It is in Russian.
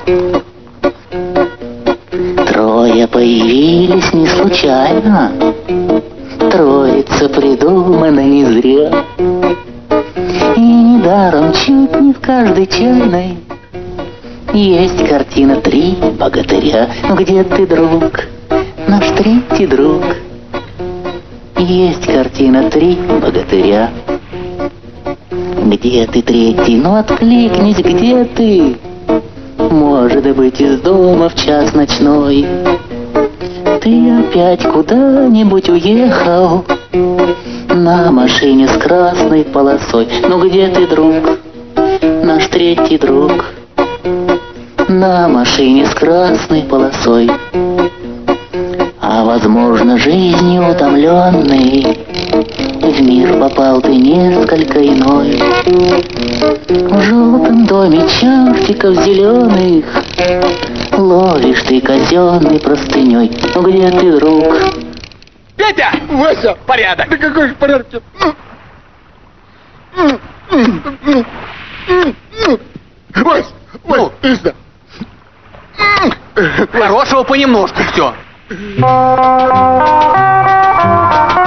Трое появились не случайно, троица придумана не зря. И недаром чуть не в каждой чайной есть картина «Три богатыря». Ну где ты, друг, наш третий друг? Есть картина «Три богатыря». Где ты, третий? Ну откликнись, где ты? Может быть, из дома в час ночной ты опять куда-нибудь уехал на машине с красной полосой. Ну где ты, друг, наш третий друг? На машине с красной полосой. А возможно, жизнью утомленный в мир попал ты несколько иной. В желтом доме чертиков зеленых ловишь ты казенной простыней. Ну где ты, друг? Петя! Вася! Порядок! Да какой же порядок? Вась! Вась, ты сюда! Хорошего понемножку все.